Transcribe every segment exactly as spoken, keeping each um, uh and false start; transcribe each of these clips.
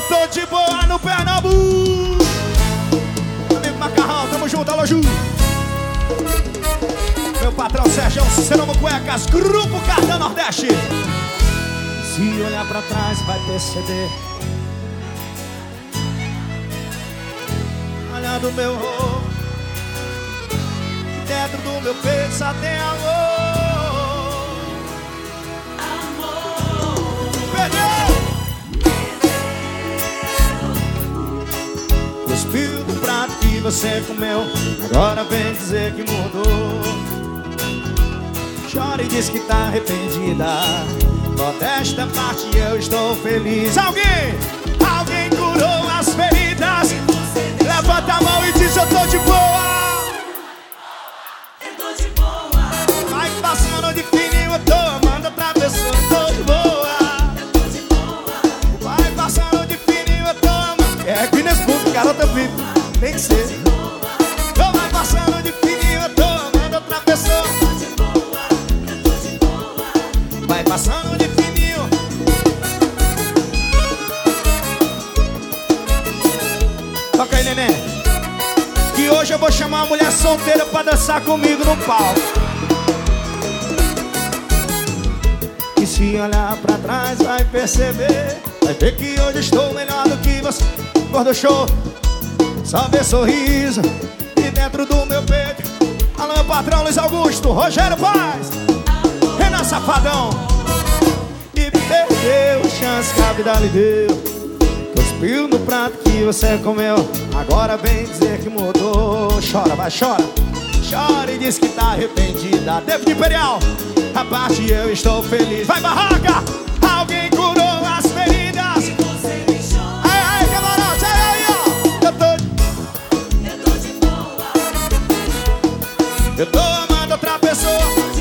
tô de boa no Pernambuco. Amigo Macarrão, tamo junto, alô Ju. Meu patrão Sérgio, Ceramo Cuecas, Grupo Cartão Nordeste. Se olhar pra trás vai perceber. Olha do meu rosto, dentro do meu peito só tem amor. Amor. Perdeu! Cuspiu do prato que você comeu, agora vem dizer que mudou. Chora e diz que tá arrependida. Modesta parte eu estou feliz. Alguém, alguém curou as feridas. Levanta a mão e diz eu tô de boa. Eu tô de boa. Vai passando de fininho, eu tô amando outra pessoa. Eu tô de boa. Eu tô de boa. Vai passando de fininho, eu tô amando. É Guinness Book, garota viva. Tem que ser. Então vai passando de fininho, eu tô amando outra pessoa. Vai passando de fininho. Toca aí, neném. Que hoje eu vou chamar uma mulher solteira pra dançar comigo no palco. E se olhar pra trás vai perceber. Vai ver que hoje estou melhor do que você. Gordo show, só ver sorriso. E dentro do meu peito, alô meu patrão Luiz Augusto, Rogério Paz, Renan Safadão. E perdeu a chance que a vida lhe deu. Cuspiu no prato que você comeu, agora vem dizer que mudou. Chora, vai, chora. Chora e diz que tá arrependida. David Imperial, a parte eu estou feliz. Vai, Barraca! Alguém curou as feridas. Ai, ai, camarote, ai, ai, ó. Eu tô... Eu tô de boa. Eu tô amando outra pessoa.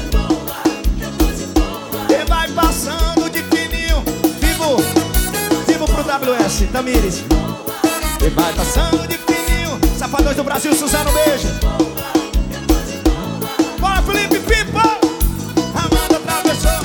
E vai passando de fininho. Vivo, vivo pro W S, Tamires. E vai passando de fininho. Safadões do Brasil, Suzano, beijo. Bora, Felipe Pipa. Amando outra pessoa.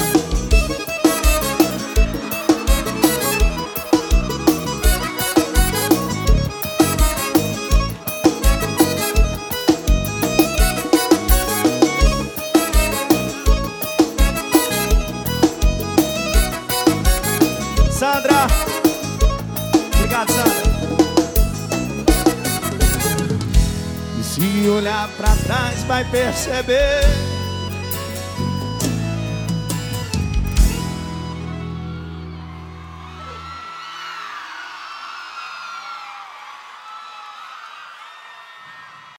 Sandra, obrigado, Sandra. E se olhar pra trás vai perceber.